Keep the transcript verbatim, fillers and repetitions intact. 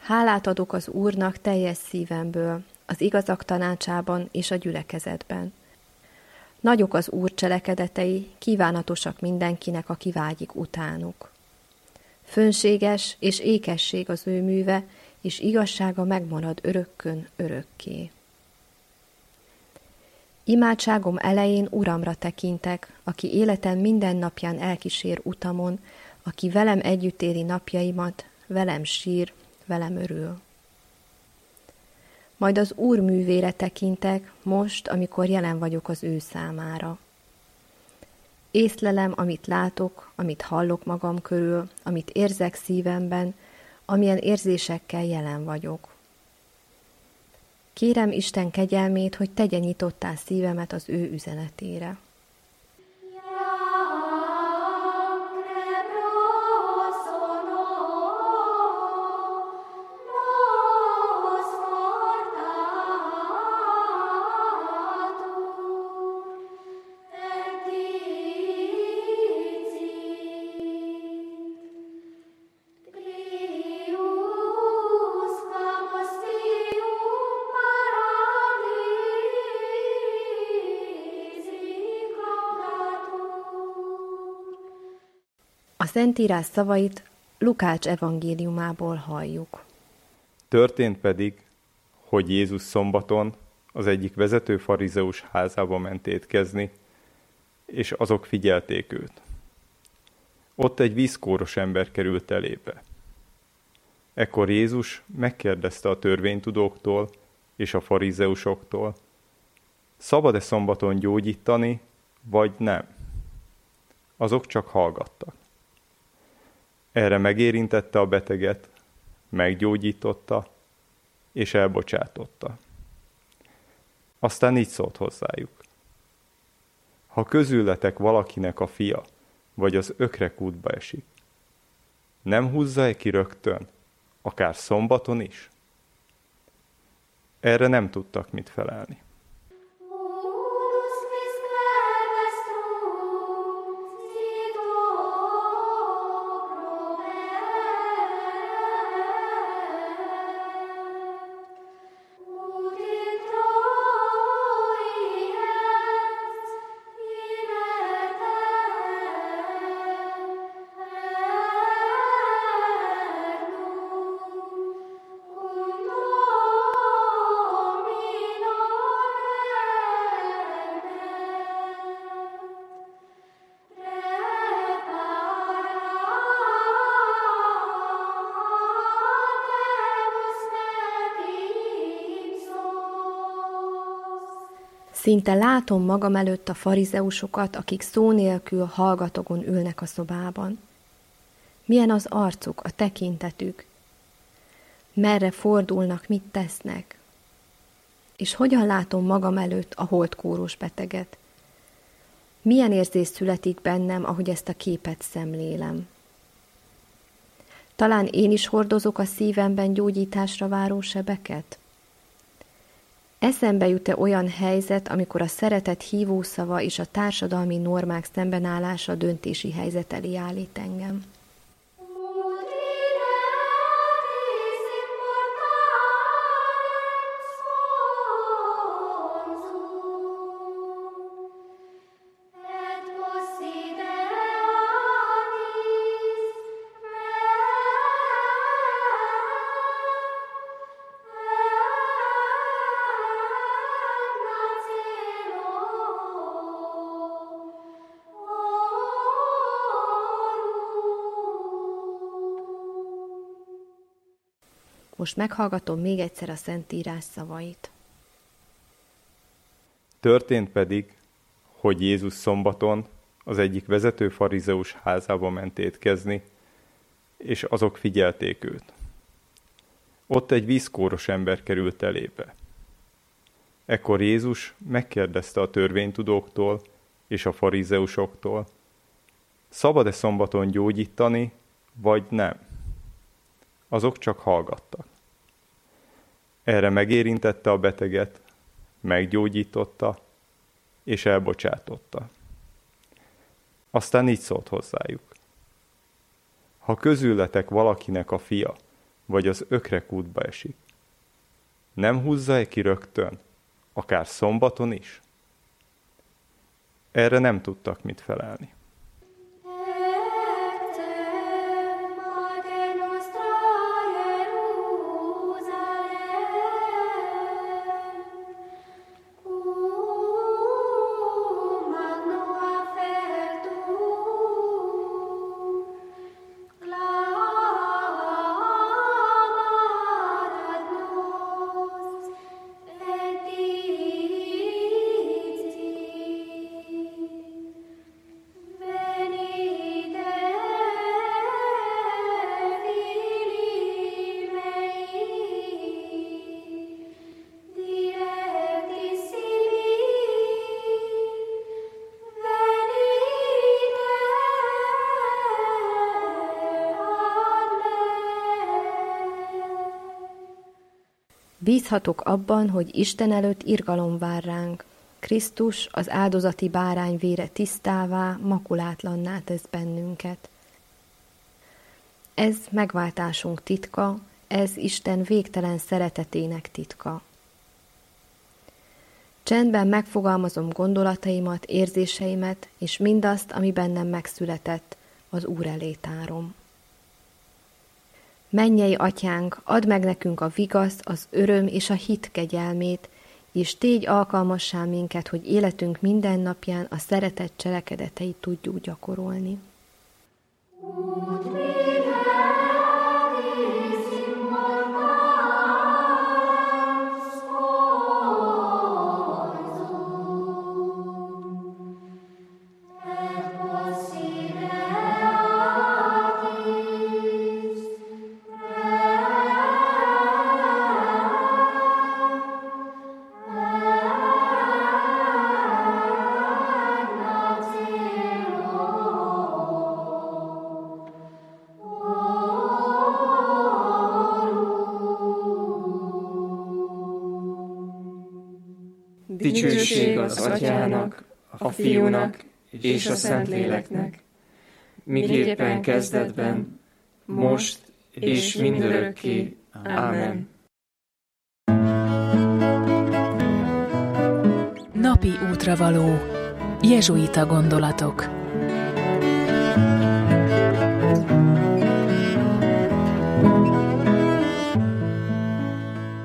Hálát adok az Úrnak teljes szívemből, az igazak tanácsában és a gyülekezetben. Nagyok az Úr cselekedetei, kívánatosak mindenkinek, aki vágyik utánuk. Fönséges és ékesség az ő műve, és igazsága megmarad örökkön örökké. Imádságom elején Uramra tekintek, aki életem minden napján elkísér utamon, aki velem együtt éli napjaimat, velem sír, velem örül. Majd az Úr művére tekintek, most, amikor jelen vagyok az ő számára. Észlelem, amit látok, amit hallok magam körül, amit érzek szívemben, amilyen érzésekkel jelen vagyok. Kérem Isten kegyelmét, hogy tegye nyitottá szívemet az ő üzenetére. A Szentírás szavait Lukács evangéliumából halljuk. Történt pedig, hogy Jézus szombaton az egyik vezető farizeus házába ment étkezni, és azok figyelték őt. Ott egy vízkóros ember került elébe. Ekkor Jézus megkérdezte a törvénytudóktól és a farizeusoktól, szabad-e szombaton gyógyítani, vagy nem? Azok csak hallgattak. Erre megérintette a beteget, meggyógyította, és elbocsátotta. Aztán így szólt hozzájuk. Ha közületek valakinek a fia, vagy az ökrekútba esik, nem húzza-e ki rögtön, akár szombaton is? Erre nem tudtak mit felelni. Szinte látom magam előtt a farizeusokat, akik szó nélkül hallgatogon ülnek a szobában. Milyen az arcuk, a tekintetük? Merre fordulnak, mit tesznek? És hogyan látom magam előtt a holdkóros beteget? Milyen érzés születik bennem, ahogy ezt a képet szemlélem? Talán én is hordozok a szívemben gyógyításra váró sebeket? Eszembe jut-e olyan helyzet, amikor a szeretet hívószava és a társadalmi normák szembenállása döntési helyzet elé állít engem? Most meghallgatom még egyszer a Szentírás szavait. Történt pedig, hogy Jézus szombaton az egyik vezető farizeus házába ment étkezni, és azok figyelték őt. Ott egy vízkóros ember került elébe. Ekkor Jézus megkérdezte a törvénytudóktól és a farizeusoktól, szabad-e szombaton gyógyítani, vagy nem? Azok csak hallgattak. Erre megérintette a beteget, meggyógyította, és elbocsátotta. Aztán így szólt hozzájuk. Ha közületek valakinek a fia, vagy az ökrekútba esik? Nem húzza-e ki rögtön, akár szombaton is? Erre nem tudtak mit felelni. Bízhatok abban, hogy Isten előtt irgalom vár ránk. Krisztus, az áldozati bárány vére tisztává, makulátlanná tesz bennünket. Ez megváltásunk titka, ez Isten végtelen szeretetének titka. Csendben megfogalmazom gondolataimat, érzéseimet, és mindazt, ami bennem megszületett, az Úr elé tárom. Mennyei Atyánk, add meg nekünk a vigasz, az öröm és a hit kegyelmét, és tégy alkalmassá minket, hogy életünk minden napján a szeretet cselekedeteit tudjuk gyakorolni. Dicsőség az Atyának, a Fiúnak és a Szentléleknek, miképpen kezdetben, most és mindörökké. Ámen. Napi útravaló. Jezsuita gondolatok.